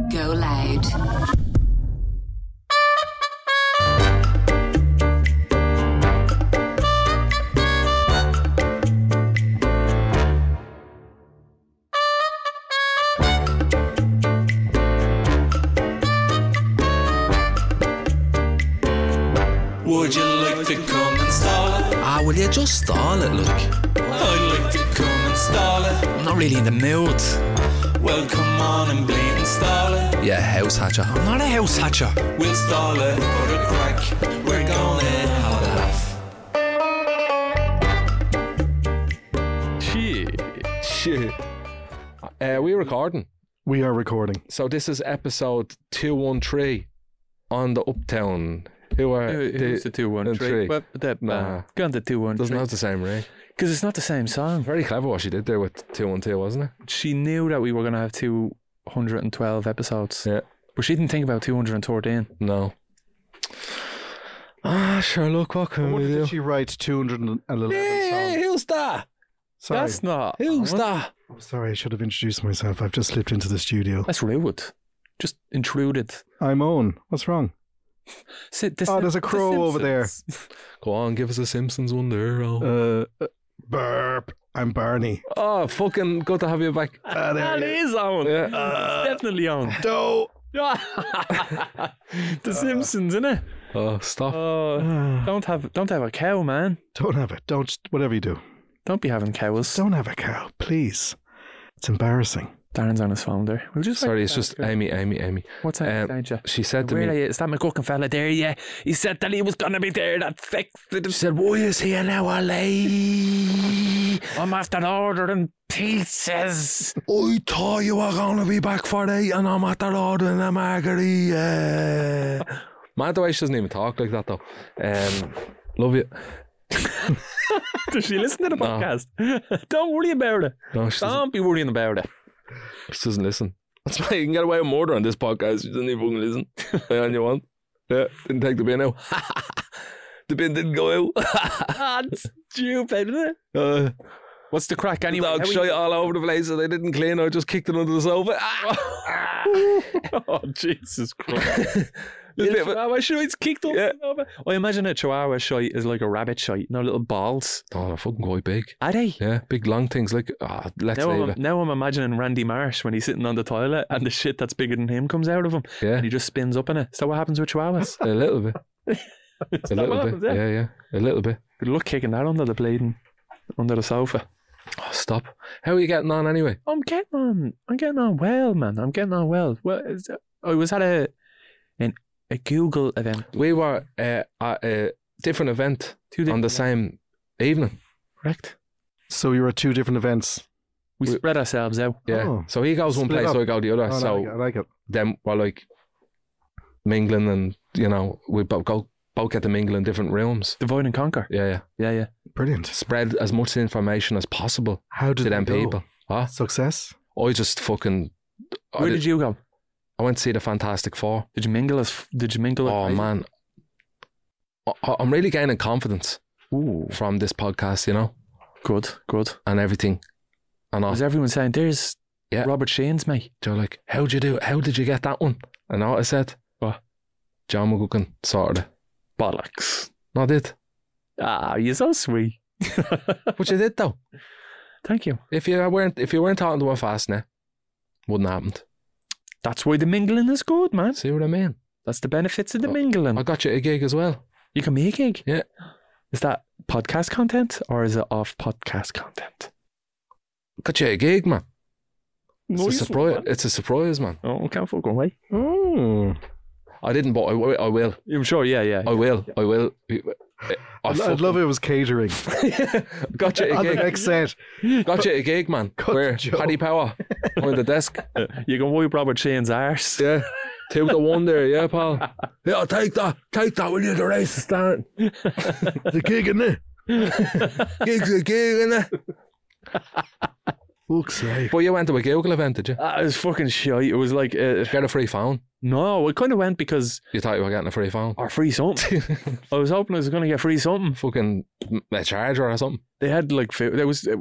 Go loud. Would you like to come and stall it? Ah, will you just stall it, look? I'd like to come and stall it. I'm not really in the mood. Well, come on and bleed and stall it. Yeah, house hatcher. I'm not a house hatcher. We'll stall it for the crack. We're gonna have a laugh. Shit. We recording. We are recording. So this is episode 213 on the Uptown. Who's the 213? Well, Nah. go on to 213. Doesn't have the same ring. Because it's not the same song. Very clever what she did there with 212, wasn't it? She knew that we were going to have 212 episodes. Yeah. But she didn't think about 213. No. Sure, look, what can we do? Did she write 211 Hey, songs? who's that? Sorry. That's not. Who's that? I'm sorry, I should have introduced myself. I've just slipped into the studio. That's rude. Just intruded. I'm Owen. What's wrong? There's a crow over there. Go on, give us a Simpsons one there. Oh, Burp. I'm Barney. Fucking good to have you back. That is on. Yeah. It's definitely on. No. The Simpsons, innit? Oh, stop. Don't have a cow, man. Don't have it. Don't. Whatever you do. Don't be having cows. Don't have a cow, please. It's embarrassing. Darren's on his phone there. We'll just Sorry, it's just Amy. What's that? She said to Where me, is that McGuckin fella there? Yeah, he said that he was gonna be there. That fixed it. she said, why is he now late? I'm after ordering pizzas. I thought you were going to be back for 8 and I'm after ordering a margarita. Mad the way she doesn't even talk like that though. Love you. Does she listen to the podcast? Don't worry about it. No, she doesn't. Don't be worrying about it. She doesn't listen. That's why you can get away with murder on this podcast. She doesn't even fucking listen. Yeah, and you want? Yeah, didn't take the bin out. The bin didn't go out. That's stupid, isn't it? What's the crack anyway? Dog shite all over the place and I didn't clean. I just kicked it under the sofa. Oh, Jesus Christ. Chihuahua shite's kicked up. Yeah. I imagine a chihuahua shite is like a rabbit shite. No little balls. Oh, they're fucking quite big. Are they? Yeah, big long things like, let's leave it. Now I'm imagining Randy Marsh when he's sitting on the toilet and the shit that's bigger than him comes out of him. Yeah. And he just spins up in it. Is that what happens with chihuahuas? A little bit. Is A that what little happens, bit. Yeah, a little bit. Good luck kicking that under the bleeding, under the sofa. Oh, stop. How are you getting on anyway? I'm getting on well, man. I'm getting on well. Well, I was at a Google event. We were at a different event on the same evening. Correct. So you were at two different events. We spread ourselves out. Yeah. Oh. So he goes one Split place, up. I go the other. Oh, So I like it. then we're like mingling and, we both get to mingle in different rooms. Divide and conquer. Yeah. Yeah. Brilliant. Spread as much information as possible How did to them it go? people. Huh? Success? I just fucking... Where did you go? I went to see the Fantastic Four. Did you mingle? Oh, man. I'm really gaining confidence from this podcast, Good. and everything. And all. Was everyone saying, there's Yeah. Robert Sheehan's mate? They're like, how'd you do it? How did you get that one? And I said, What? John McGuckin sorted it. Bollocks. No, I did. Ah, you're so sweet. But you did though. Thank you. If you weren't talking to her fast now, wouldn't have happened. That's why the mingling is good, man. See what I mean? That's the benefits of the mingling. I got you a gig as well. You can make a gig. Yeah. Is that podcast content or is it off podcast content? Got you a gig, man. It's Nice a surprise. one, man. It's a surprise, man. Oh, can't fucking wait. I didn't, but I will. I'm sure, yeah. I will. I'd love it was catering. Got you a On the gig. next set. Got you a gig, man. Cut Where? the joke. Paddy Power on the desk. You can wipe Robert Sheehan's arse. Yeah. 2 to 1 there, yeah, pal. Yeah, take that, will you? The race is starting. The gig in there. Gig's a gig, innit? Fuck's sake. But you went to a Google event, did you? It was fucking shite. It was like, Get a free phone. no, I kind of went because, You thought you were getting a free phone. or free something. I was hoping I was going to get free something. Fucking a charger or something. They had like food.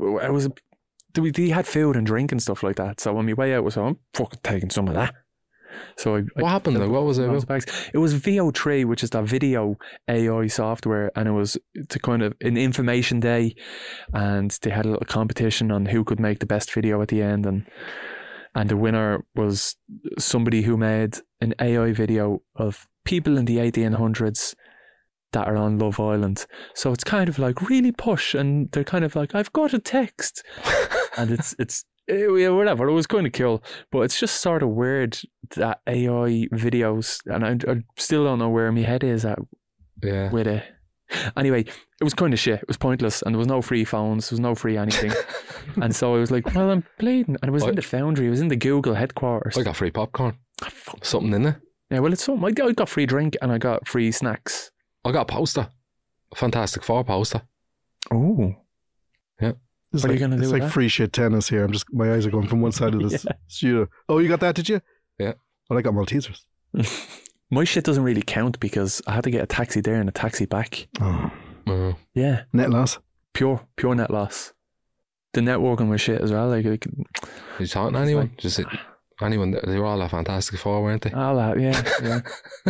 They had food and drink and stuff like that. So on my way out, I'm fucking taking some of that. So What happened? Like, what was it about? It was VO3, which is that video AI software, and it was to kind of an information day, and they had a little competition on who could make the best video at the end, and the winner was somebody who made an AI video of people in the 1800s that are on Love Island. So it's kind of like really push, and they're kind of like, I've got a text, and it's whatever. It was kind of cool, but it's just sort of weird that AI videos, and I still don't know where my head is at with it. Anyway, it was kind of shit. It was pointless, and there was no free phones, there was no free anything. And so I was like, well, I'm bleeding. And it was in the Foundry, it was in the Google headquarters. I got free popcorn. Something in there. Yeah, well, it's something. I got free drink and I got free snacks. I got a poster. A Fantastic Four poster. Oh. Yeah. What are you going to do It's with like that? free shit tennis here. My eyes are going from one side of this studio. Oh, you got that, did you? Yeah. Well, I got Maltesers. My shit doesn't really count because I had to get a taxi there and a taxi back. Oh. Yeah. Net loss. Pure net loss. The networking was shit as well. Like you talking to anyone? Just anyone? They were all a Fantastic Four, weren't they? all that, yeah.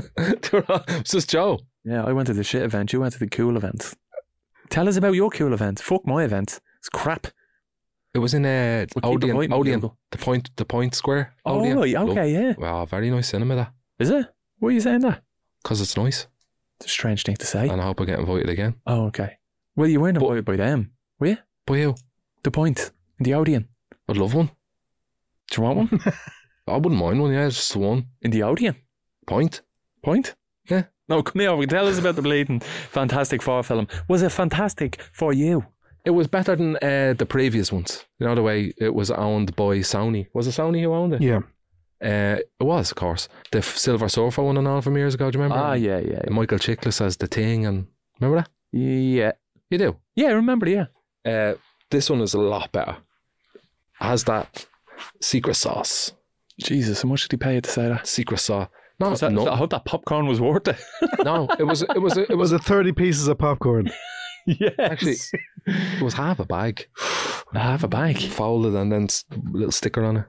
It's just Joe. Yeah, I went to the shit event. You went to the cool event. Tell us about your cool event. Fuck my event. It's crap. It was in Odeon, Google. the point square. Oh, Odeon. right, okay, yeah. Well, very nice cinema that. Is it? Why are you saying that? Because it's nice. It's a strange thing to say. And I hope I get invited again. Oh, okay. Well, you weren't invited by them, were you? By who? The Point in the Odeon. I'd love one. Do you want one? I wouldn't mind one, yeah, just one. In the Odeon? Point? Yeah. No, come here. Tell us about the bleeding Fantastic Four film. Was it fantastic for you? It was better than the previous ones. You know, the way it was owned by Sony. Was it Sony who owned it? Yeah. It was, of course. The Silver Surfer one and all from years ago, do you remember? Ah, yeah. And Michael Chiklis as The Thing, and remember that? Yeah. You do? Yeah, I remember, yeah. This one is a lot better. It has that secret sauce. Jesus, how much did he pay you to say that? Secret sauce. I hope that popcorn was worth it. No, it was Was it 30 pieces of popcorn? Yes. actually, it was half a bag. Half a bag. Folded and then a little sticker on it.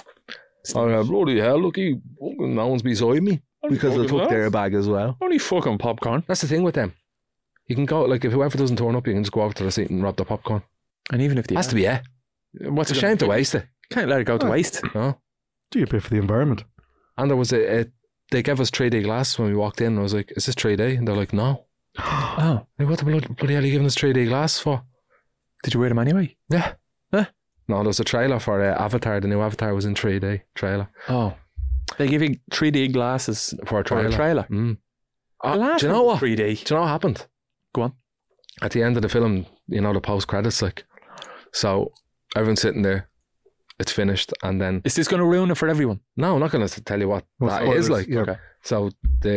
Oh yeah, bloody hell, look, no one's beside me. Because they took their bag as well. Only fucking popcorn. That's the thing with them. You can go, like, if whoever doesn't turn up, you can just go over to the seat and rob the popcorn. And even if they Has to be, what's it's a shame to waste it. Can't let it go to waste. No. Do you pay for the environment? And there was they gave us 3D glasses when we walked in, and I was like, is this 3D? And they're like, no. Oh. Like, what the bloody hell are you giving us 3D glasses for? Did you wear them anyway? Yeah. No, there was a trailer for Avatar. The new Avatar was in 3D trailer. Oh. They give you 3D glasses For a trailer. Mm. Do you know what? 3D. Do you know what happened? Go on. At the end of the film, you know, the post credits, like, so everyone's sitting there, it's finished, and then Is this going to ruin it for everyone? no, I'm not going to tell you what that is like. Yeah. Okay. So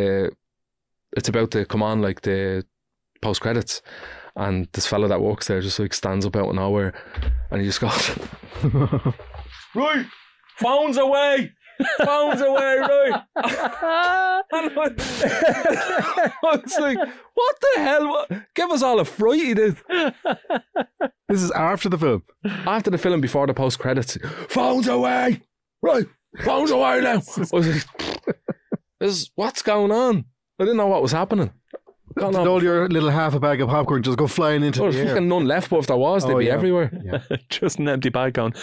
it's about to come on, like, the post credits, and this fellow that works there just like stands up out of nowhere, and he just goes, right, phones away, right. And I was like, what the hell? Give us all a fright, he did. This is after the film. After the film, before the post credits, phones away, right, phones away now. I was like, what's going on? I didn't know what was happening. Did all your little half a bag of popcorn just go flying into There was the air? fucking none left, but if there was, they'd be yeah. everywhere. Yeah. Just an empty bag going.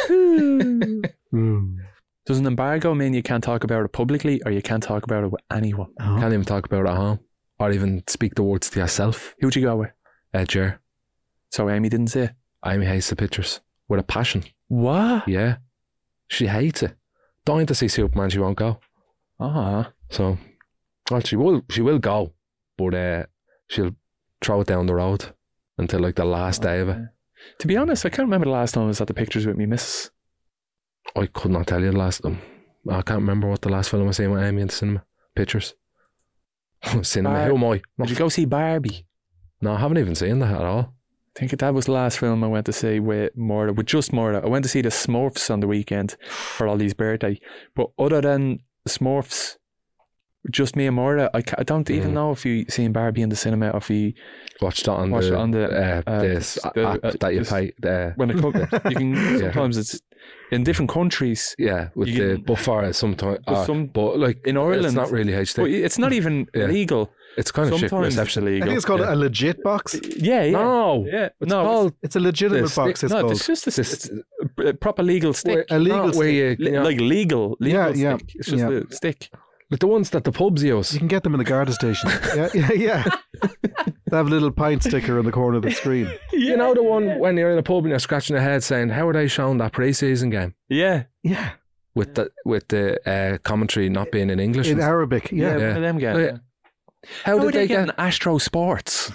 Mm. Does an embargo mean you can't talk about it publicly, or you can't talk about it with anyone? Oh. Can't even talk about it at home, or even speak the words to yourself. Who'd you go with? Jer. So Amy didn't say it. Amy hates the pictures with a passion. What? Yeah, she hates it. Dying to see Superman, she won't go. Ah. So, well, she will go, but she'll throw it down the road until like the last day of it. To be honest, I can't remember the last time I was at the pictures with me missus. I could not tell you the last. I can't remember what the last film I seen with Amy in the cinema. Pictures. Cinema. Who am I? Did you go see Barbie? No, I haven't even seen that at all. I think that was the last film I went to see with Morda, with just Morda. I went to see the Smurfs on the weekend for Ollie's birthday. But other than the Smurfs, just me and Morda, I don't even know if you seen Barbie in the cinema or if you Watched it on watched the, it on the this the, app that you this- pay. when it comes. You can sometimes it's in different countries. Yeah, with You the can- buffer sometimes. But But like in Ireland, it's not really HD. But it's not even Yeah. legal. It's kind of shit Sometimes it's reception. I illegal. think it's called Yeah. a legit box. Yeah, yeah. No, Yeah. it's No, called It's a legitimate This- box. It's no, called. it's just a, this- it's a proper legal stick. A legal not where stick. you know, Like legal Yeah, yeah, stick. It's just yeah. a stick. like the ones that the pubs use. You can get them in the Garda station. Yeah. They have a little pint sticker on the corner of the screen. You know the one when you're in a pub and you're scratching your head saying, "How are they showing that pre-season game?" Yeah. Yeah. With the commentary not being in English. In and Arabic. Yeah, Yeah. one of them guys. Yeah. Yeah. How How did they get get? Astro Sports?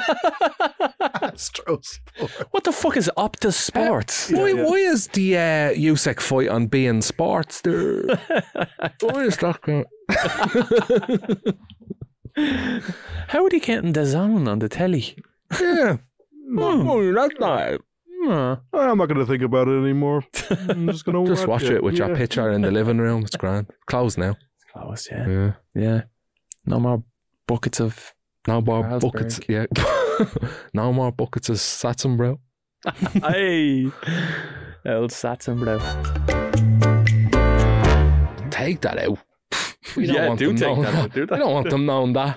Astros. What the fuck is Optus Sports? Why is the USEC fight on being sports there? Why is that going? How are they getting the zone on the telly? Yeah. Oh, that's not. I'm not going to think about it anymore. I'm just going to Just watch it with your picture in the living room. It's grand. Closed now. Close, yeah. Yeah. Yeah. No more buckets of. No more Carlsberg. buckets. Yeah. No more buckets of Satsum, bro. Hey! Old Satsum, bro. Take that out. We Yeah, want do them take knowing that out, do We that. don't want them knowing that.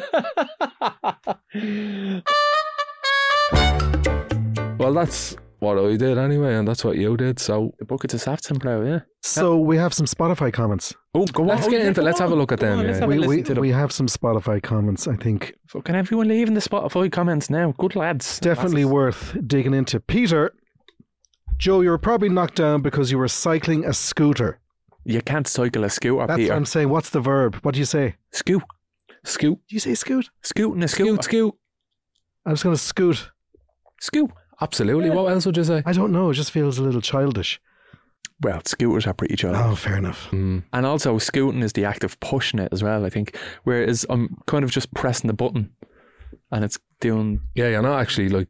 Well, that's what I did anyway, and that's what you did. So The buckets of Satsum, bro, yeah. So we have some Spotify comments. Oh, go let's get into. Let's have a look at them. Let's Yeah. have a listen to them. We have some Spotify comments, I think. Can everyone leave in the Spotify comments now? Good lads. Definitely worth digging into. Peter, Joe, you were probably knocked down because you were cycling a scooter. You can't cycle a scooter, That's Peter. what I'm saying. What's the verb? What do you say? Scoot. Scoot, Do you say scoot? Scooting a scooter. scoot. I was going to scoot. Scoot. Absolutely. What else would you say? I don't know. It just feels a little childish. Well, scooters are pretty chill. Oh, fair enough. Mm. And also, scooting is the act of pushing it as well, I think. Whereas I'm kind of just pressing the button and it's doing. Yeah, you're not actually like.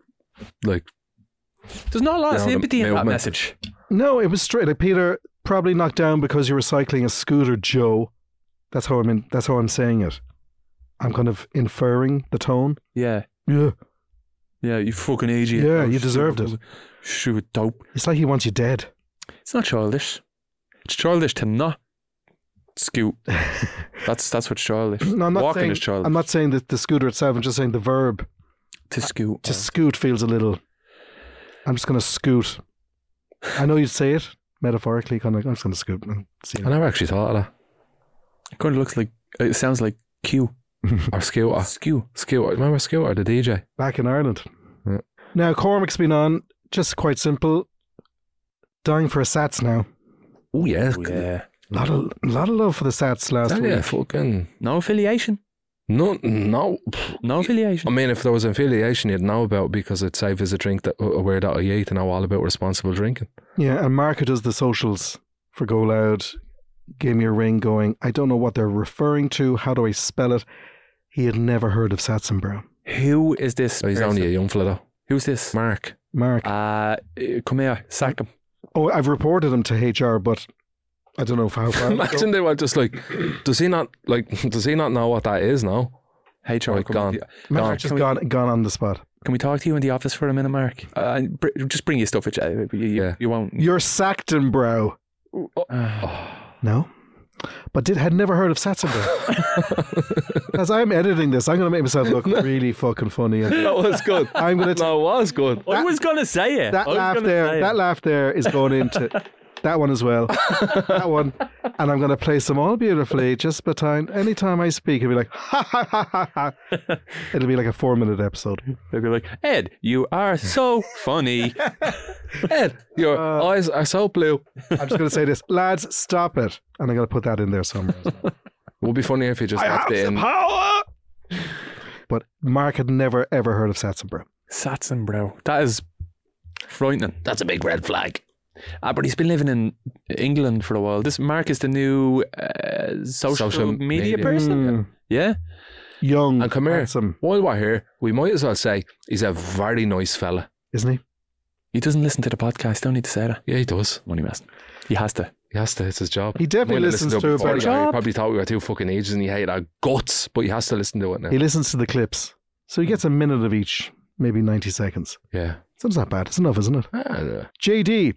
There's not a lot of You know, the sympathy in that movement. message. No, it was straight. Like, Peter, probably knocked down because you were cycling a scooter, Joe. That's how I'm saying it. I'm kind of inferring the tone. Yeah. Yeah. Yeah, you fucking idiot. Yeah, Oh, you deserved it. Stupid dope. It's like he wants you dead. It's not childish. It's childish to not scoot. That's what's childish. No, I'm not Walking saying. is childish. I'm not saying that the scooter itself. I'm just saying the verb to scoot. to scoot feels a little. I'm just going to scoot. I know you'd say it metaphorically. Kind of. I'm just going to scoot and see. I never actually thought of that. It kind of looks like. It sounds like Q. Or Scooter. Skew. Scooter. Remember Scooter, the DJ? Back in Ireland. Yeah. Now Cormac's been on. Just quite simple. Dying for a Sats now. Oh, yeah. Yeah. A lot of love for the Sats last week. Yeah, fucking. No affiliation. No. No I affiliation. mean, if there was an affiliation, you'd know about because it's safe as a drink that aware that I to know all about responsible drinking. Yeah, and Mark, who does the socials for Go Loud, gave me a ring going, I don't know what they're referring to. How do I spell it? He had never heard of Satzenbrow. Who is this? So he's person? only a young fella though. Who's this? Mark. Mark. Come here. Sack him. Oh, I've reported him to HR, but I don't know how far. Imagine they were just like, does he not know what that is now? HR. Right, gone. Mark just gone on the spot. Can we talk to you in the office for a minute, Mark? Just bring your stuff with you. Yeah. You won't. You're Satzenbrow. No? But had never heard of Satzenbrow. As I'm editing this, I'm going to make myself look really fucking funny. And That was good. I'm going to... No, it was good. I was going to say it. That laugh there is going into that one as well. That one. And I'm going to place them all beautifully just between anytime I speak, it'll be like, ha ha ha ha ha. It'll be like a 4-minute episode. They'll be like, Ed, you are so funny. Ed, your eyes are so blue. I'm just going to say this. Lads, stop it. And I'm going to put that in there somewhere as well. It would be funny if you just left it in. power. But Mark had never, ever heard of Satzenbrow. Satson, bro. That is frightening. That's a big red flag. But he's been living in England for a while. This Mark is the new social media person. Mm. Yeah. Young, And come here. handsome, While we're here, we might as well say he's a very nice fella. isn't he? He doesn't listen to the podcast. Don't need to say that. Yeah, he does. Money messing. He has to. He has to. It's his job. He definitely Might have listens listened to it it before. about He probably thought we were 2 fucking ages and he hated our guts, but he has to listen to it now. He listens to the clips. So he gets a minute of each, maybe 90 seconds. Yeah. So it's not bad. It's enough, isn't it? Ah, JD,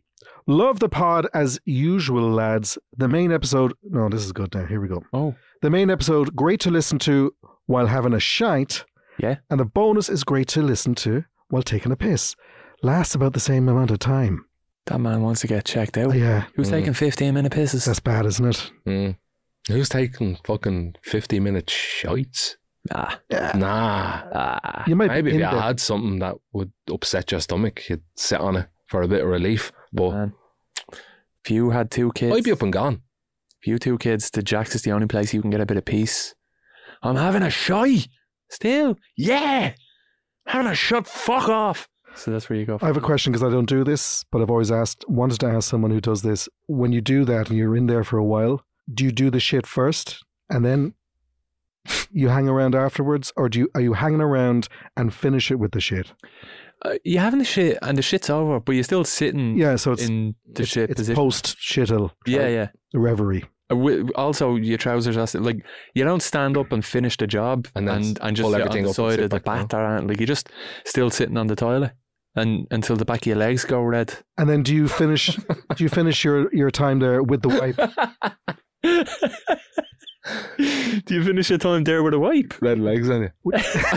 Love the pod as usual, lads. The main episode... No, this is good now. Here we go. Oh, The main episode, great to listen to while having a shite. yeah. And the bonus is great to listen to while taking a piss. Lasts about the same amount of time. That man wants to get checked out. Yeah, Who's taking 15-minute pisses? that's bad, isn't it? Mm. Who's taking fucking 50-minute shites? Nah. Nah. You might Maybe be if in you there. had something that would upset your stomach, you'd sit on it for a bit of relief. But Man. If you had 2 kids, I'd be up and gone. if you 2 kids, the Jack's is the only place you can get a bit of peace. I'm having a shy. Still, yeah. Having a shot. Fuck off. So that's where you go. I have a question because I don't do this, but I've always wanted to ask someone who does this. When you do that and you're in there for a while, do you do the shit first and then you hang around afterwards, or are you hanging around and finish it with the shit? You having the shit and the shit's over, but you're still sitting Yeah, so it's in the shit it's position. post shittle. Yeah. Reverie. Also, your trousers are like you don't stand up and finish the job And and then just pull sit everything on the up and side sit of the back bath or anything. Like you're just still sitting on the toilet and until the back of your legs go red. And then do you finish your time there with the wipe? Do you finish your time there with a wipe? Red legs on you.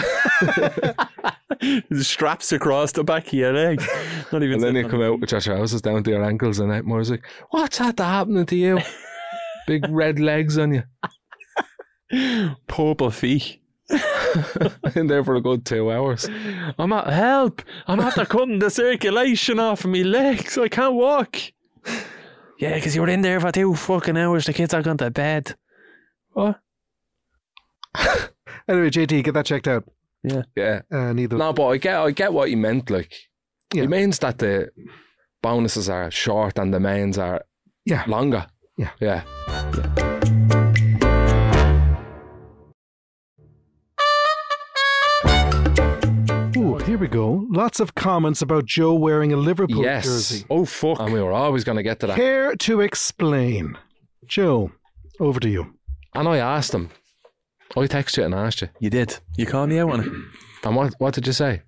The straps across the back of your leg. Not even. And then you sitting come on out with your trousers down to your ankles and More's like, what's that happening to you? Big red legs on you. purple feet. In there for a good 2 hours. I'm at help. I'm after cutting the circulation off of my legs. I can't walk. Yeah, because you were in there for 2 fucking hours. The kids are gone to bed. What? Anyway, JT, get that checked out. Yeah. Neither. No, but I get what he meant. Like, Yeah. he means that the bonuses are short and the mains are Yeah. longer. Yeah. Yeah. Ooh, here we go. Lots of comments about Joe wearing a Liverpool Yes. jersey. Oh, fuck. And we were always going to get to that. Care to explain? Joe, over to you. And I asked him. I texted you and asked you. You did. You called me out on it. And what did you say?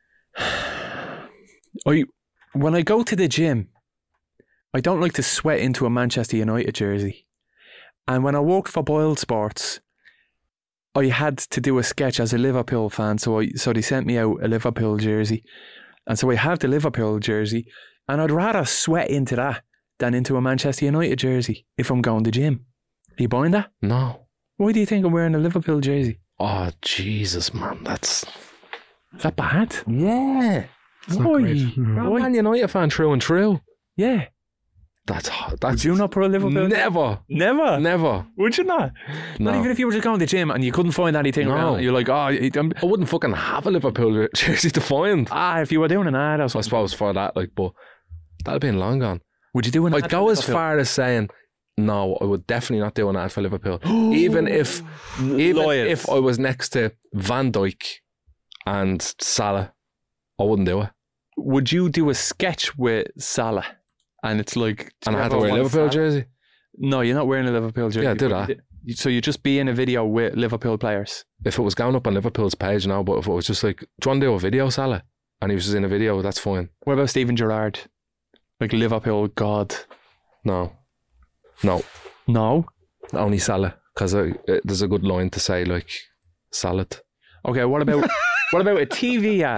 When I go to the gym, I don't like to sweat into a Manchester United jersey. And when I worked for Boyle Sports, I had to do a sketch as a Liverpool fan, so they sent me out a Liverpool jersey. And so I have the Liverpool jersey, and I'd rather sweat into that than into a Manchester United jersey if I'm going to the gym. Are you buying that? No. Why do you think I'm wearing a Liverpool jersey? Oh, Jesus, man. That's... Is that bad? Yeah. It's not Why? great. Mhm. You're a Man United fan through and through. Yeah. That's... Would you not put a Liverpool? Never. Never. Never. Would you not? No. Not even if you were just going to the gym and you couldn't find anything No. around. You're like, I wouldn't fucking have a Liverpool jersey to find. if you were doing an ad or I something. suppose for that, like, but that'd have been long gone. Would you do an ad I'd for go as Liverpool? far as saying, no, I would definitely not do an ad for Liverpool. even if I was next to Van Dijk and Salah, I wouldn't do it. Would you do a sketch with Salah? And it's like... And I had to wear a Liverpool jersey. No, you're not wearing a Liverpool jersey. Yeah, do but that. So you just be in a video with Liverpool players. If it was going up on Liverpool's page now, but if it was just like, do you want to do a video, Salah? And he was just in a video, that's fine. What about Steven Gerrard? Like Liverpool god. No. No? Only Salah. Because there's a good line to say, like, salad. Okay, what about a TV ad?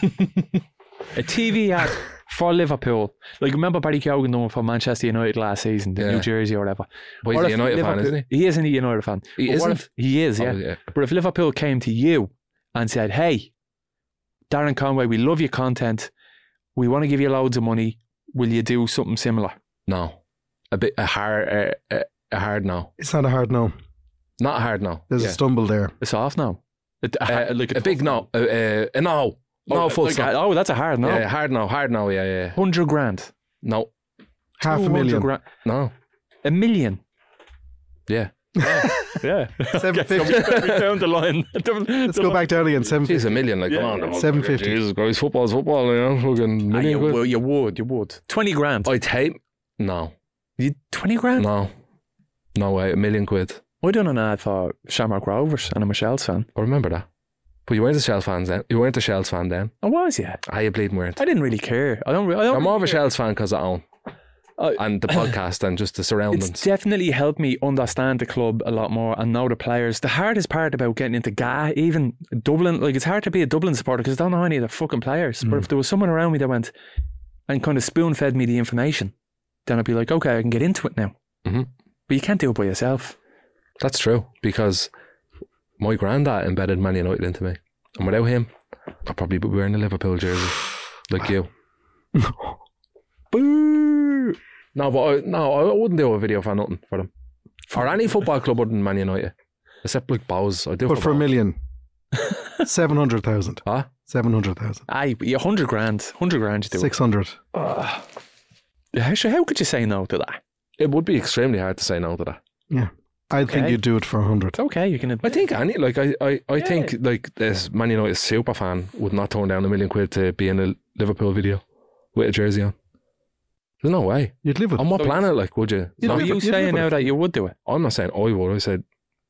A TV ad for Liverpool. Like, remember Barry Keoghan doing for Manchester United last season, the Yeah. New Jersey or whatever. But he's What a if United fan, Liverpool- isn't he? He isn't a United fan. He But what isn't? if- he is, yeah. Oh, yeah. But if Liverpool came to you and said, hey, Darren Conway, we love your content. We want to give you loads of money. Will you do something similar? No. A hard no. It's not a hard no. Not a hard no. There's Yeah. a stumble there. A soft no? Like a big no. A no. No, full like, stop. oh, that's a hard no. Yeah, hard no, yeah. 100 grand. No. Half a 200 million. grand. No. $1 million. Yeah. Yeah. 750. We found the line. Let's go back down again. 750. Jeez, $1 million. Like, Yeah. come on. 750. Jesus Christ, football's football, you know. Fucking Ah, million quid. you would. 20 grand. I'd hate... No. 20 grand? No. No way, $1 million quid. I done an ad for Shamrock Rovers and I'm a Shells fan. I remember that. But you weren't a Shells fan then. You weren't a Shells fan then. I was, yeah. You bleeding weren't. I didn't really care. I don't I'm more of a really care. Shells fan because I own. and the podcast and just the surroundings. It's definitely helped me understand the club a lot more and know the players. The hardest part about getting into GA, even Dublin, like it's hard to be a Dublin supporter because I don't know any of the fucking players. But if there was someone around me that went and kind of spoon fed me the information, then I'd be like, okay, I can get into it now. Mhm. But you can't do it by yourself. That's true, because my granddad embedded Man United into me, and without him, I'd probably be wearing a Liverpool jersey like you. Boo! No, but I wouldn't do a video for nothing for them, or any football club other than Man United, except like Bows. I do, But for a Bows. million. 700,000. Huh? 700,000. Aye, but 100 grand. 100 grand you do. 600. How could you say no to that? It would be extremely hard to say no to that. Yeah. I think Okay. you'd do it for 100. It's okay, you can. I think I think like this Man United super fan would not turn down £1 million to be in a Liverpool video with a jersey on. There's no way. You'd live with On it. what planet, like, would you? You'd So are live you with- you'd saying live now with that you would do it? I'm not saying I would. I said,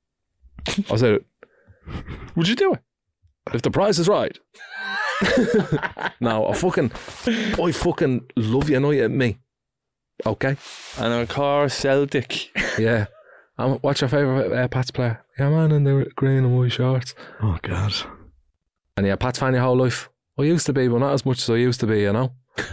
would you do it if the price is right? No, I fucking love United, me. Okay, And of course, Celtic. yeah. What's your favourite Pats player? Yeah, man, in the green and white shorts. Oh, God. And yeah, Pats fan your whole life. I used to be, but not as much as I used to be, you know.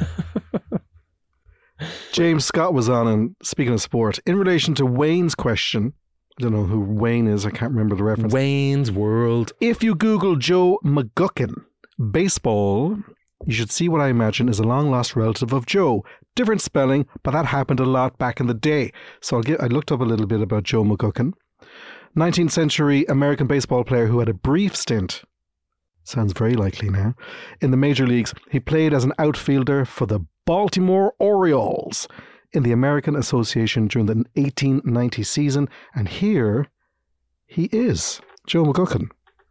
James Scott was on, and speaking of sport, in relation to Wayne's question, I don't know who Wayne is, I can't remember the reference. Wayne's World. If you Google Joe McGuckin, baseball, you should see what I imagine is a long-lost relative of Joe. Different spelling, but that happened a lot back in the day. So I looked up a little bit about Joe McGuckin. 19th century American baseball player who had a brief stint, sounds very likely now, in the major leagues. He played as an outfielder for the Baltimore Orioles in the American Association during the 1890 season. And here he is, Joe McGuckin.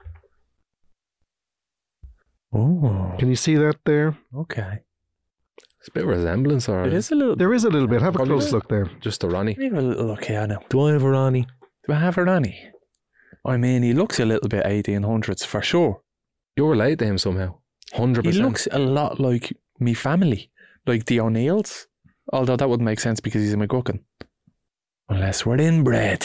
Oh, Can you see that there? okay. It's a bit of resemblance, or It is a little. There is a little bit. Have a Probably close is. look there. just a Ronnie. Let me have a little look here now. Do I have a Ronnie? Do I have a Ronnie? I mean, he looks a little bit 1800s for sure. You're related to him somehow. 100%. He looks a lot like me family, like the O'Neills. Although that wouldn't make sense because he's a McGuckin. Unless we're inbred.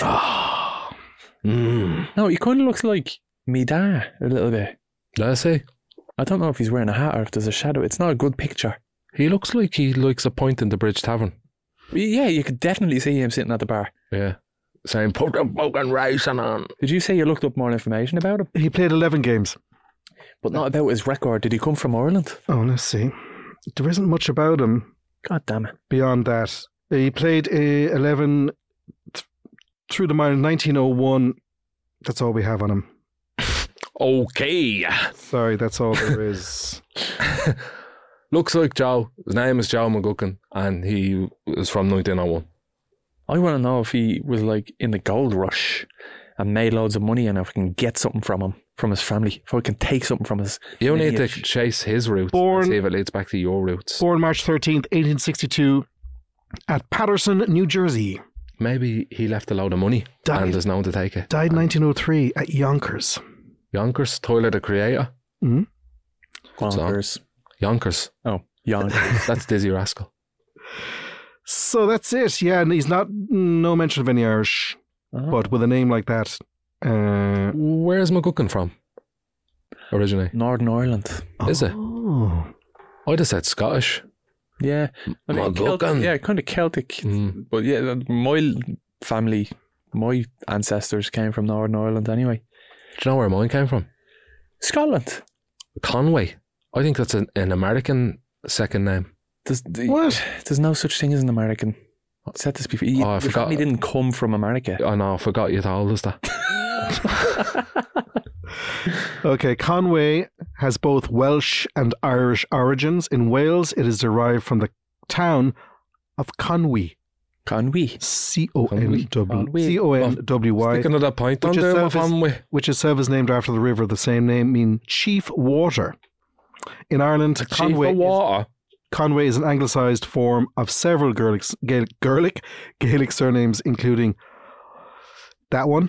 No, he kind of looks like me dad a little bit. Let's see. I don't know if he's wearing a hat or if there's a shadow. It's not a good picture. He looks like he likes a pint in the Bridge Tavern. Yeah, you could definitely see him sitting at the bar. Yeah. Saying, put the fucking racing on. Did you say you looked up more information about him? He played 11 games. But not about his record. Did he come from Ireland? Oh, let's see. There isn't much about him God damn it. beyond that. He played 11 through the minor 1901. That's all we have on him. Okay. Sorry, that's all there is. Looks like Joe. His name is Joe McGuckin, and he was from 1901. I want to know if he was like in the gold rush and made loads of money and if I can get something from him, from his family. If I can take something from his You need to lineage. chase his roots Born- and see if it leads back to your roots. Born March 13th, 1862 at Patterson, New Jersey. Maybe he left a load of money Died. and there's no one to take it. Died 1903 at Yonkers. Yonkers, Tyler the Creator. Yonkers. Yonkers. Oh, Yonkers. That's Dizzy Rascal. So that's it. Yeah, and he's no mention of any Irish, Oh. but with a name like that. Where's McGuckin from? Originally. Northern Ireland. Is it? Oh. I'd have said Scottish. Yeah. I mean, McGuckin. yeah, kind of Celtic. Mm. But yeah, my family, my ancestors came from Northern Ireland anyway. Do you know where mine came from? Scotland. Conway. I think that's an American second name. What? There's no such thing as an American. I said this before. Oh, I Your forgot. family didn't come from America. I know, I forgot you told us that. Okay, Conway has both Welsh and Irish origins. In Wales, it is derived from the town of Conwy. Conwy. C-O-N-W. Conwy. C-O-N-W-Y. Stick another point on Which there, my itself is- family. which itself is named after the river of the same name, meaning chief water. In Ireland, Chief Conway of water. Conway is an anglicised form of several Gaelic surnames, including that one,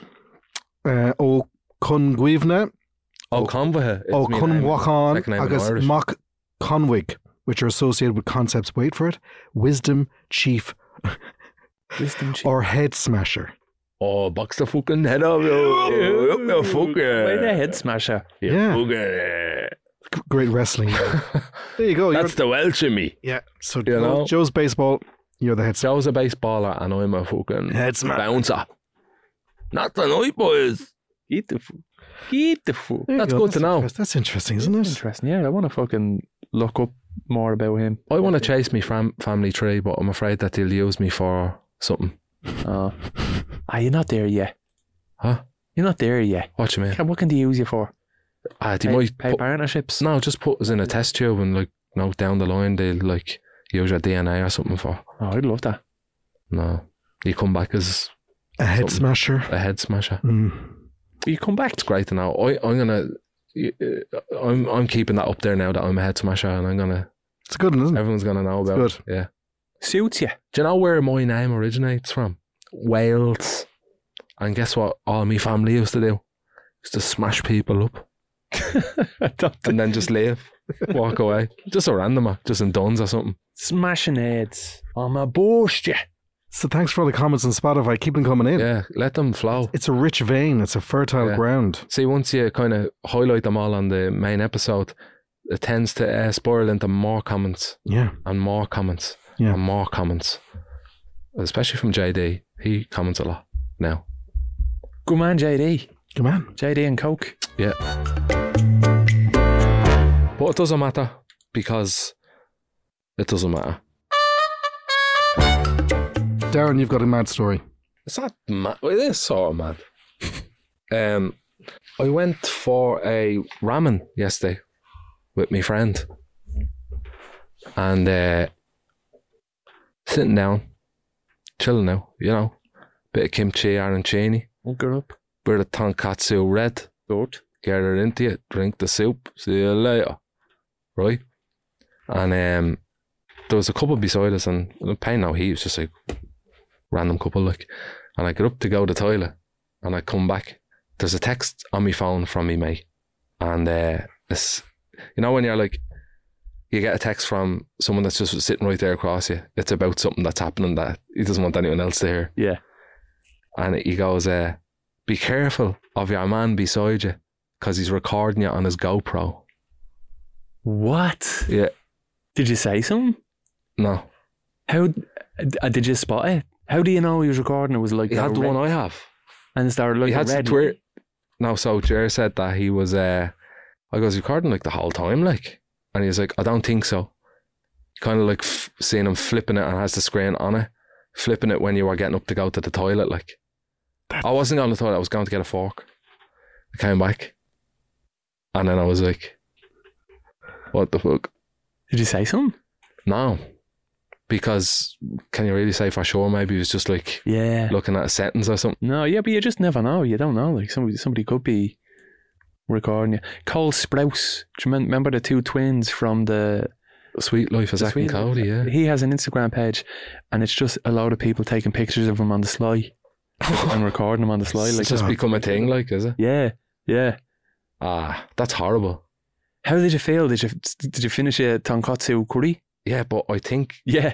O'Conguivna, Oh, Conway. O'Conwachan, second name in agus Irish. Mock Conwig. which are associated with concepts, wait for it, wisdom, chief, Wisdom chief. or head smasher. Oh, box the fucking head off you. Wait, the head smasher. Yeah. Great wrestling. There you go. That's the Welsh in me. Yeah. So You know? Joe's baseball, you're the head smasher. Joe's a baseballer and I'm a fucking Head smasher. bouncer. Not tonight, boys. Eat the food. There you That's go. good to know. That's interesting, isn't it? Interesting. Yeah, I want to fucking look up more about him. I want to chase me family tree, but I'm afraid that they'll use me for something. Oh. You're not there yet. Huh? You're not there yet. What you mean? What can they use you for? They might Pay put, partnerships? no, just put us in a test tube and like, no, down the line they'll like use your DNA or something for. Oh, I'd love that. No, you come back as A head Something. smasher. a head smasher. You come back. It's great to know. I'm keeping that up there now that I'm a head smasher, and I'm gonna. It's a good one, isn't it? Everyone's gonna know about It's it. Yeah. Suits you. Do you know where my name originates from? Wales. And guess what? All my family used to do is to smash people up and then just leave, walk away. Just a randomer, just in Duns or something. Smashing heads. I'm a boast, yeah. So thanks for all the comments on Spotify. Keep them coming in. Yeah, let them flow. It's a rich vein. It's a fertile Yeah. ground. See, once you kind of highlight them all on the main episode, it tends to spiral into more comments Yeah. and more comments Yeah. and more comments. Especially from JD. He comments a lot now. Good man, JD. Come on. JD and Coke. Yeah. But it doesn't matter because it doesn't matter. Darren, you've got a mad story. It's not mad. It is sort of mad. I went for a ramen yesterday with my friend. And sitting down, chilling now, you know. Bit of kimchi arancini, Hook her up. bit of tonkatsu red. Good. Get her into it, drink the soup, see you later. Right? And there was a couple beside us, and paying no heat, it was just like random couple, like. And I get up to go to the toilet, and I come back. There's a text on my phone from me mate, and it's, you know, when you're like, you get a text from someone that's just sitting right there across you. It's about something that's happening that he doesn't want anyone else to hear. Yeah. And he goes, be careful of your man beside you, because he's recording you on his GoPro. What? Yeah. Did you say something? No. How did you spot it? How do you know he was recording? It was like He had the red- one I have. and it started like He had a red. to tweet. No, so Jer said that he was, I goes, recording like the whole time, like. And he's like, I don't think so. Kind of like seeing him flipping it and has the screen on it. Flipping it when you were getting up to go to the toilet, like. I wasn't going to the toilet, I was going to get a fork. I came back. And then I was like, what the fuck? Did you say something? No. Because, can you really say for sure? Maybe he was just like Yeah. looking at a sentence or something. No, yeah, but you just never know. You don't know. Like somebody could be recording you. Cole Sprouse. Do you remember the two twins from the Sweet Life of Zack and Sweet- Cody, yeah. He has an Instagram page, and it's just a load of people taking pictures of him on the sly and recording him on the sly. Like, It's just become a thing, like, is it? yeah, yeah. Ah, that's horrible. How did you feel? Did you finish a tonkatsu curry? Yeah, but I think Yeah.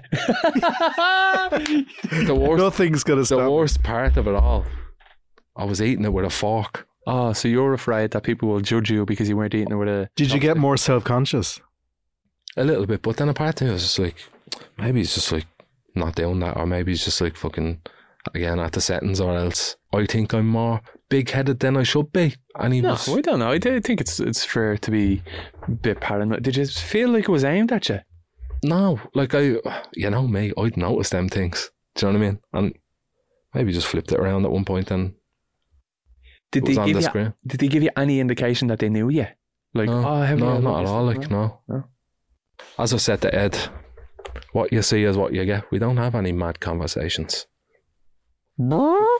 the worst, Nothing's going to the stop. worst part of it all, I was eating it with a fork. Oh, so you're afraid that people will judge you because you weren't eating it with a... Did you get more self-conscious? A little bit, but then a part of me was just like, maybe he's just like not doing that, or maybe he's just like fucking again at the settings, or else I think I'm more big-headed than I should be. And he No, was, I don't know. I think it's fair to be a bit paranoid. Did you feel like it was aimed at you? no, like you know me, I'd notice them things. Do you know what I mean? And maybe just flipped it around at one point and Did it was they on give the you? screen. Did they give you any indication that they knew you? Like, No, oh, how do no, you not at all. Like, no. As I said to Ed, what you see is what you get. We don't have any mad conversations. No,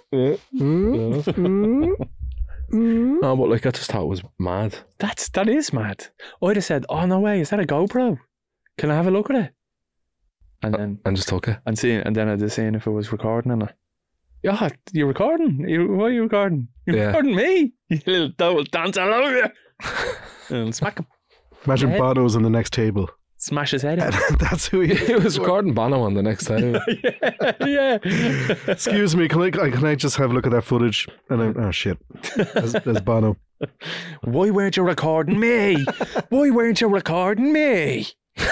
but like I just thought it was mad. That is mad. I'd have said, oh no way, is that a GoPro? Can I have a look at it? And then And just took it. and then I'd have seen if it was recording and yeah, you're recording. Why are you recording? You're Yeah. recording me, you little double dancer. I love you. And smack him. Imagine Yeah. Bono's on the next table. smash his head in. That's who he He was recording Bono on the next time. Yeah. Excuse me, can I just have a look at that footage? And I'm, oh shit, there's Bono. Why weren't you recording me? Why weren't you recording me?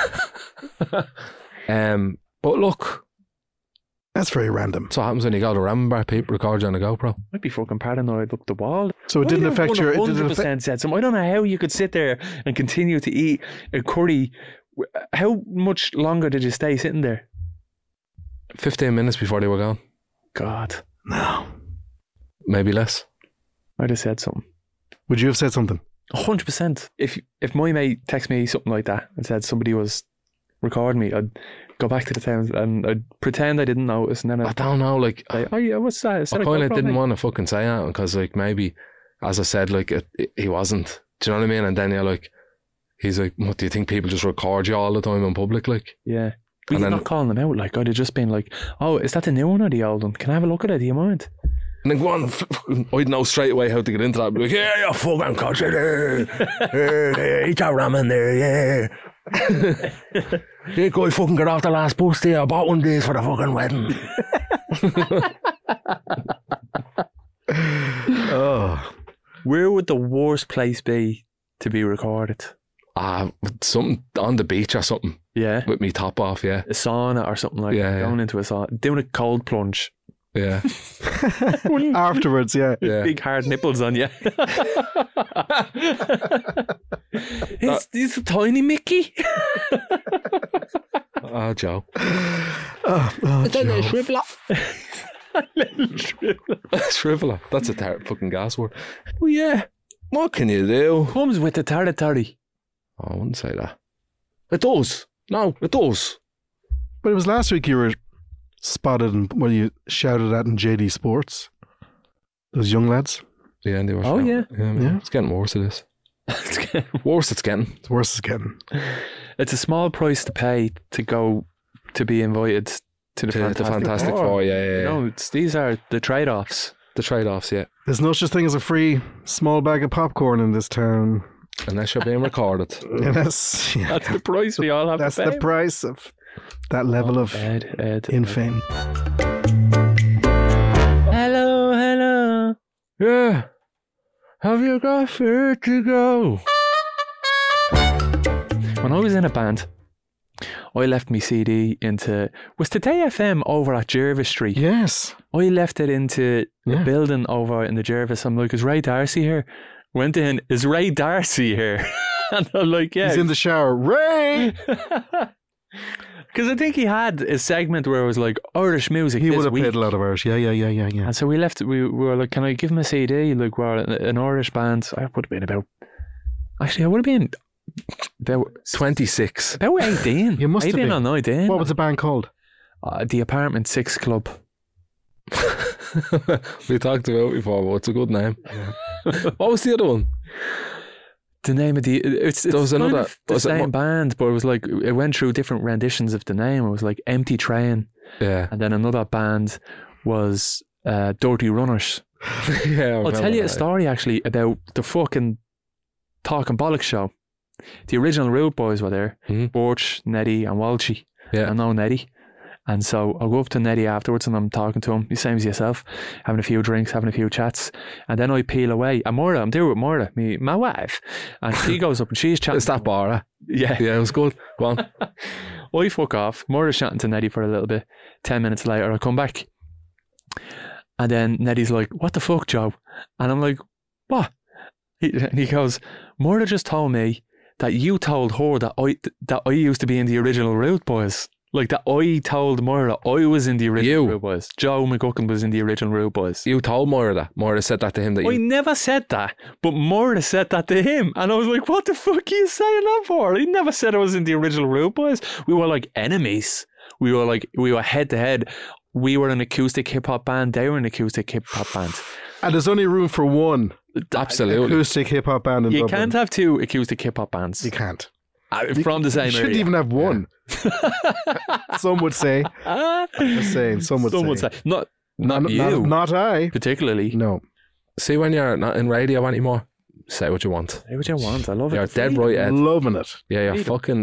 But look, That's very random. that's what happens when you go to Rambar. People record you on a GoPro. I'd be fucking paranoid up the wall. So it didn't affect your. It didn't affect. 100% said something. I don't know how you could sit there and continue to eat a curry. How much longer did you stay sitting there? 15 minutes before they were gone. God, No. Maybe less. I'd have said something. Would you have said something? 100%. If my mate texted me something like that and said somebody was recording me, I'd go back to the town and I'd pretend I didn't notice, and then I I'd don't know, like, say, "Oh yeah, what's that?" Is that I a kind of GoPro, didn't mate?" want to fucking say that because, like, maybe, as I said, like, he wasn't. Do you know what I mean? And then you're like, he's like, what, do you think people just record you all the time in public? Like, Yeah. But And you're then- not calling them out. Like, I'd have just been like, "Oh, is that the new one or the old one? Can I have a look at it? Do you mind?" and then go on, I'd know straight away how to get into that. I'd be like, yeah, you fucking cock there. Eat that ramen there, yeah. You guy fucking get off the last bus there. I bought one of these for the fucking wedding. Oh, Where would the worst place be to be recorded? Something on the beach or something Yeah. with me top off, yeah. A sauna or something like Yeah, that. yeah. Going into a sauna. Doing a cold plunge. Yeah, afterwards, yeah. yeah. Big hard nipples on you. It's a tiny Mickey. Oh, Joe. Oh, Joe. Shriveler. Little shrivel. Shriveler. That's a fucking gas word. Well, yeah. What can you do? Comes with the territory. Oh, I wouldn't say that. It does. No, it does. But it was last week you were spotted and you shouted at in JD Sports. Those young lads. Yeah, and they were. Oh, yeah. Yeah. It's getting worse. It is. Worse. It's getting. It's worse it's getting. It's a small price to pay to go to be invited to the The Fantastic Four. Four. Yeah, yeah, yeah. No, these are the trade-offs. The trade-offs, yeah. There's no such thing as a free small bag of popcorn in this town. Unless you're being recorded. Yes. Yeah. That's the price we all have That's to pay. the price of that level of Ed. infame. Hello. Yeah. Have you got fair to go? When I was in a band, I left my CD into... Was Today FM over at Jervis Street? Yes. I left it into the Yeah. building over in the Jervis. I'm like, is Ray Darcy here? Went in, is Ray Darcy here? And I'm like, yeah. He's in the shower. Ray! Because I think he had a segment where it was like Irish music He this would have week. played a lot of Irish. Yeah. And so we left, we were like, can I give him a CD? Like, we're an Irish band. I would have been about... Actually, I would have been about 26. 18. You must have 18 been. or 19. What was the band called? The Apartment 6 Club. We talked about it before, but it's a good name. What was the other one? The name of the... It's There was kind another- of the was it same band, but it was like... It went through different renditions of the name. It was like Empty Train. Yeah. And then another band was Dirty Runners. Yeah. I'll tell you a story actually about the fucking Talking Bollocks show. The original Rude Boys were there. Mhm. Borch, Neddy and Walshy. Yeah. I know Neddy. And so I'll go up to Neddy afterwards and I'm talking to him, the same as yourself, having a few drinks, having a few chats. And then I peel away. And Maura, I'm there with Maura, my wife. And she goes up and she's chatting. Is that Bara? Yeah. Yeah, it was good. Go on. I fuck off. Maura's chatting to Neddy for a little bit. 10 minutes later, I come back. And then Neddy's like, what the fuck, Joe? And I'm like, what? And he goes, Maura just told me that you told her that I used to be in the original Rude Boys. Like that I told Maura I was in the original You? Rude Boys. Joe McGuckin was in the original Rude Boys. You told Moira that. Moira said that to him that I you... never said that, but Maura said that to him. And I was like, what the fuck are you saying that for? He never said I was in the original Rude Boys. We were like enemies. We were head to head. We were an acoustic hip hop band. They were an acoustic hip hop band. And there's only room for one Absolutely. acoustic hip hop band in You Dublin. can't have two acoustic hip hop bands You can't. from the same You shouldn't area. even have one. Some would say. Just saying. Some would say. Not you Not I. particularly. No. See, when you're not in radio anymore, say what you want. Say what you want. I love You're it. dead right, Ed. Loving it. Yeah, you're Freedom. fucking...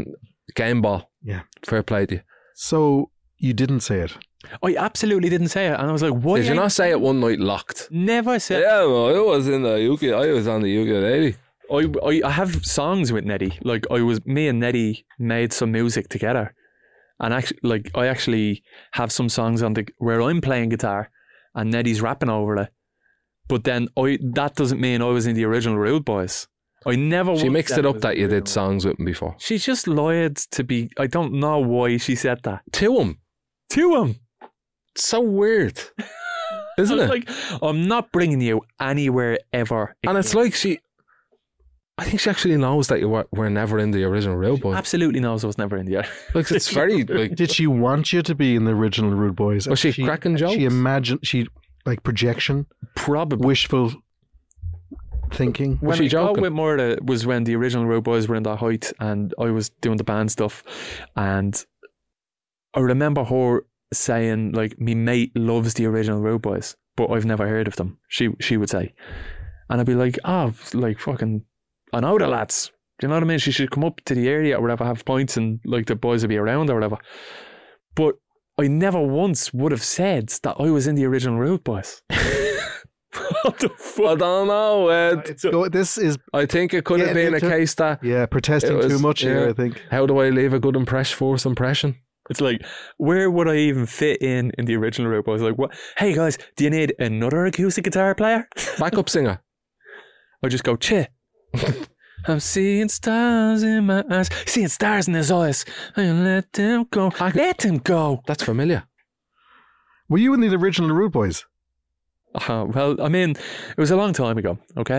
Game Ball. Yeah. Fair play to you. So you didn't say it. I absolutely didn't say it, and I was like, "Why?" Did you not say it one night locked? Never said. Yeah, well, I was in the UK. I was on the ukulele. I have songs with Neddy. Like me and Neddy made some music together, and actually, I actually have some songs on where I'm playing guitar, and Neddy's rapping over it. But then that doesn't mean I was in the original Rude Boys. I never. She mixed it up that you did songs with him before. She just lied to be. I don't know why she said that To him. to him. So weird. Isn't it? Like, I'm not bringing you anywhere ever. And it's like I think she actually knows that you were never in the original Rude Boys. Absolutely knows I was never in the air. Like, it's very, like, Did she want you to be in the original Rude Boys? was she cracking jokes? She imagined, like projection, Probably. wishful thinking. When she I got joking? with Murda was when the original Rude Boys were in that height, and I was doing the band stuff, and I remember her saying, like, me mate loves the original Rude Boys, but I've never heard of them. She would say, and I'd be like, like fucking, I know the lads. Do you know what I mean? She should come up to the area or whatever, have points, and like the boys would be around or whatever. But I never once would have said that I was in the original Rude Boys. What the fuck? I don't know. This is I think it could have been a case that, protesting It was- too much here. yeah. I think. how do I leave a good first impression? It's like, where would I even fit in the original Rude Boys? Like, what? Hey guys, do you need another acoustic guitar player? Backup singer. I just go, che. I'm seeing stars in my eyes, seeing stars in his eyes. I let them go, let them go. That's familiar. Were you in the original Rude Boys? Well, I mean, it was a long time ago, okay?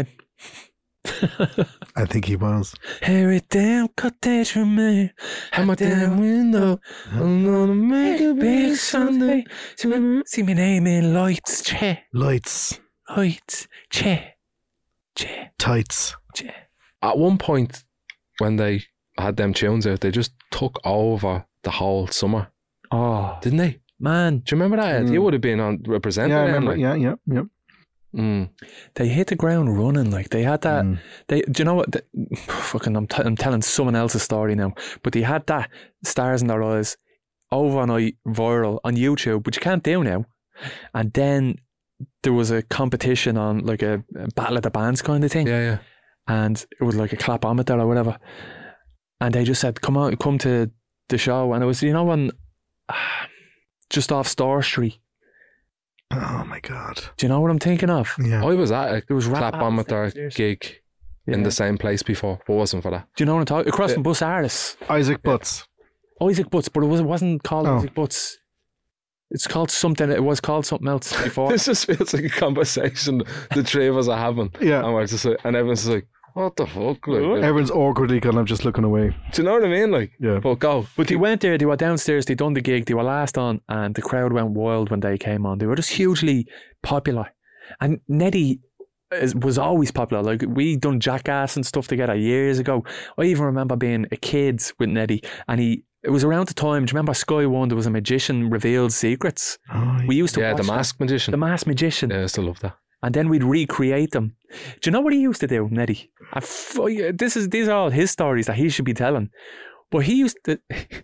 I think he was. Every damn cottage for me. I'm at the window. I'm gonna make a big Sunday. See my name in lights, che. Lights, Lights, che. Che. tights. Che. At one point, when they had them tunes out, they just took over the whole summer, Oh, didn't they? man. Do you remember that, Ed? Mm. You would have been on representing Yeah, I them. remember. Like. Yeah. Mm. They hit the ground running. Like, they had that. Mm. Do you know what? I'm telling someone else's story now. But they had that Stars in Their Eyes overnight viral on YouTube, which you can't do now. And then there was a competition on, like a battle of the bands kind of thing. Yeah. And it was like a clapometer or whatever. And they just said, come to the show. And it was, when just off Store Street. Oh my God. Do you know what I'm thinking of? Yeah. I was at a There was rap clapometer bands gig Yeah. in the same place before, but wasn't for that. Do you know what I'm talking? Across from Bus Artists. Isaac Butts. Isaac Butts, but it wasn't called Oh. Isaac Butts. It's called something. It was called something else before. This just feels like a conversation the three of us are having. Yeah. And we're just like, and everyone's just like, what the fuck? Like, Everyone's awkwardly kind of just looking away. do you know what I mean? Like, Yeah. but go. But they went there. They were downstairs. They done the gig. They were last on, and the crowd went wild when they came on. They were just hugely popular. And Neddy was always popular. Like, we done Jackass and stuff together years ago. I even remember being a kid with Neddy, and it was around the time. Do you remember Sky One? There was a magician revealed secrets. Oh, We used to Yeah, watch the that. Masked Magician. The Masked Magician. Yeah, I still love that. And then we'd recreate them. Do you know what he used to do, Neddy? These are all his stories that he should be telling. But he used to,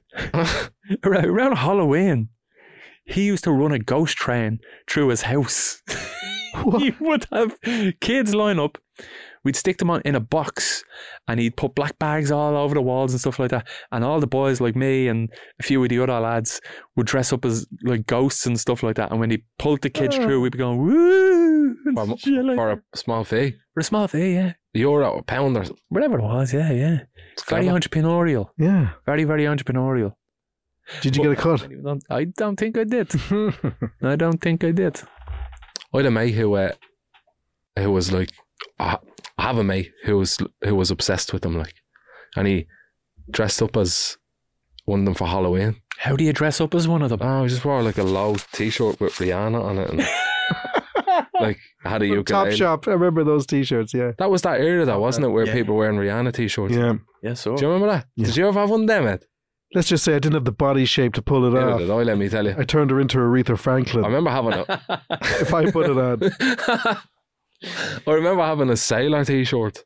around Halloween, he used to run a ghost train through his house. He would have kids line up. We'd stick them in a box, and he'd put black bags all over the walls and stuff like that. And all the boys like me and a few of the other lads would dress up as like ghosts and stuff like that. And when he pulled the kids through, we'd be going, woo! For, Shit like for that. a small fee. For a small fee, yeah. €1 or £1 or something. Whatever it was, yeah. It's Very clever. entrepreneurial. yeah. Very, very entrepreneurial. Did you get a cut? I don't think I did. I don't think I did. I had a mate who was like, I have a mate who was obsessed with them, like, and he dressed up as one of them for Halloween. How do you dress up as one of them? Oh, he just wore like a low t-shirt with Rihanna on it, and like had a ukulele. Top Shop. I remember those T-shirts. Yeah. That was that era, though, wasn't it? Where Yeah. people wearing Rihanna t-shirts. Yeah. Yeah, so. Do you remember that? Yeah. Did you ever have one of them, Ed? Let's just say I didn't have the body shape to pull it Neither off. did I, let me tell you. I turned her into Aretha Franklin. I remember having a if I put it on. I remember having a sailor t-shirt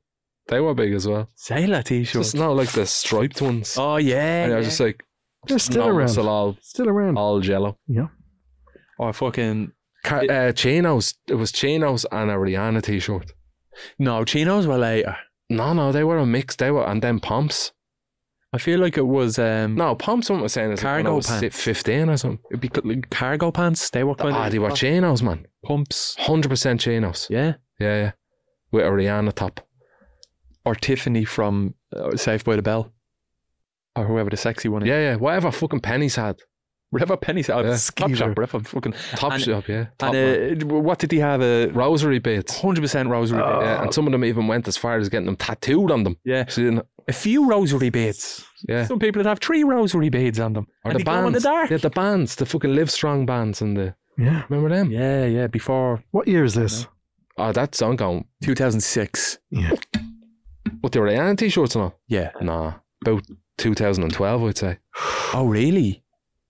They were big as well. Sailor t-shirts. Just no, like the striped ones. Oh yeah. And I was just like, They're still no, around. Still Around. all jello. Yeah. Oh fucking Chinos. It was chinos and a Rihanna t-shirt. no, chinos were later. No, they were a mix. They were, and then pumps. I feel like it was No, pumps. Someone was saying is Cargo when I was pants. 15 or something. it'd be like cargo pants. They were kind of They were chinos, man. pumps. 100% chinos. Yeah. Yeah. With a Rihanna top. Or Tiffany from Saved by the Bell. Or whoever the sexy one is. Yeah. Whatever fucking Penny's had. Whatever Penny's out. Yeah. Top shop, whatever fucking. Top And- shop, yeah. Top man. And what did he have? Rosary beads. 100% rosary beads. Yeah, and some of them even went as far as getting them tattooed on them. Yeah. So you didn't- A few rosary beads. yeah. Some people would have 3 rosary beads on them. Or And the they glow in bands. the dark. Yeah, the bands. The fucking Live Strong bands and the... Yeah. Remember them? Yeah, before What year is this? Oh, that's ongoing. 2006. Yeah. What, they were Rihanna t-shirts and all? Yeah. Nah. About 2012, I'd say. Oh, really?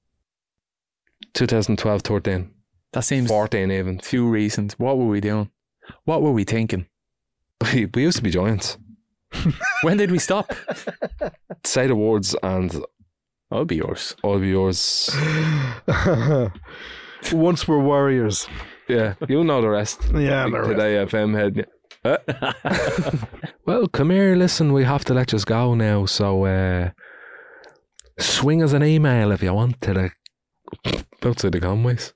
2012, 13. That seems 14 even. few reasons. What were we doing? What were we thinking? We used to be giants. When did we stop? Say the words and I'll be yours. I'll be yours. Once we're warriors. Yeah, you'll know the rest. Yeah, the rest. Today FM head. Well, come here, listen, we have to let you go now, so swing us an email if you want to the outside the Conways.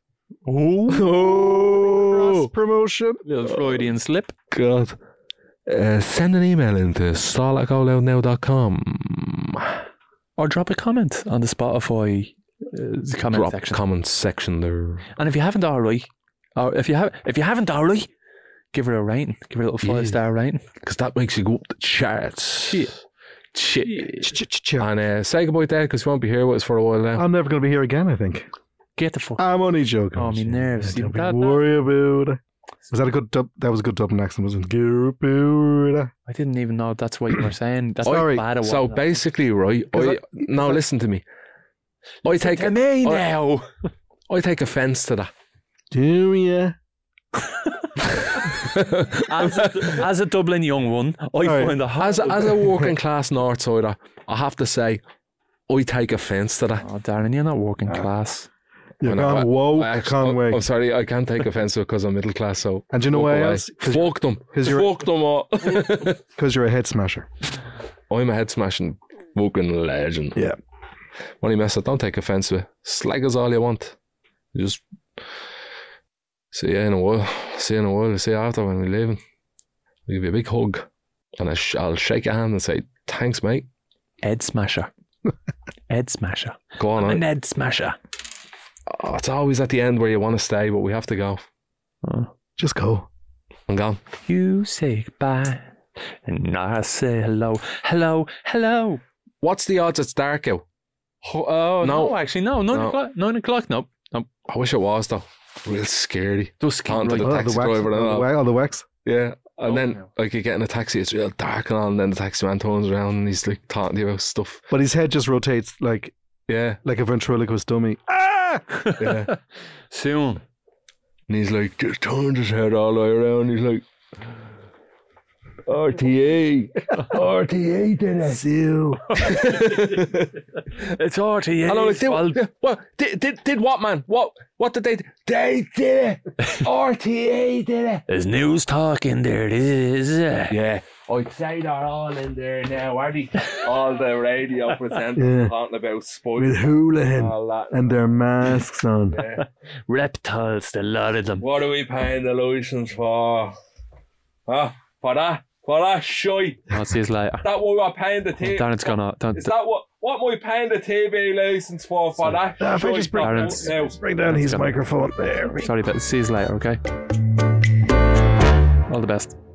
Cross promotion. Little Freudian slip. God. Send an email into stall@goloudnow.com. Or drop a comment on the Spotify comment Drop section. comment section there. And if you haven't already, or if you haven't already, give her a rating. Give her a little 5-star rating. Because that makes you go up the charts. Shit. And say goodbye there because you won't be here with us for a while now. I'm never going to be here again, I think. Get the fuck. I'm only joking. Oh, me nerves. Don't That- worry about it. Was that a good dub? That was a good Dublin accent, wasn't it? I didn't even know that's what you were saying. That's Sorry. how bad it was. So basically, right, now listen to me. I take to me I- now. I take offence to that. Do ya? As a Dublin young one, I Right. find the As a working class Northsider, I have to say, I take offence to that. Oh, Darren, you're not working class. You're I know, gone I woke, Conway. I'm sorry, I can't take offence to it because I'm middle class. So And do you know fuck why away. else? Fuck them. 'cause you're- Fuck them all. Because you're a head smasher. I'm a head smashing fucking legend. Yeah. When you mess up, don't take offence to it. Slag us all you want. You just see you in a while. See you in a while. See you after when we're leaving. I'll give you a big hug. And I'll shake your hand and say, thanks, mate. Ed Smasher. Ed Smasher. Go on. An Ed Smasher. Oh, it's always at the end where you want to stay, but we have to go. Just go. I'm gone. You say goodbye, and I say hello. Hello, hello. What's the odds it's dark out? Oh, No. no, actually, no. 9 No. o'clock. 9 o'clock, no. No. I wish it was, though. Real scary. Dusk. Onto the Oh, taxi driver and all. all the wax. Yeah. And Oh, then, no. like, you get in a taxi, it's real dark and all, and then the taxi man turns around and he's, like, talking to you about stuff. But his head just rotates like Yeah. a ventriloquist dummy. Yeah. Soon. And he's like, just turned his head all the way around. He's like, RTA. RTA did it. Sue. It's RTA. And I'm like, did what, man? What did they do? They did it. RTA did it. There's news talk in there. It is. Yeah. I'd say they're all in there now, are they? All the radio presenters Yeah. talking about With sports Houlihan all that. and their masks on. Yeah. Reptiles, a lot of them. What are we paying the license for? Huh? For that shite. I'll see you later. That what we're paying the TV? Darren's gone out. Is that what am I paying the TV license for that Ah, if I shite? just bring- Darren's- now? Bring down his microphone there. Sorry, but see you later, okay? All the best.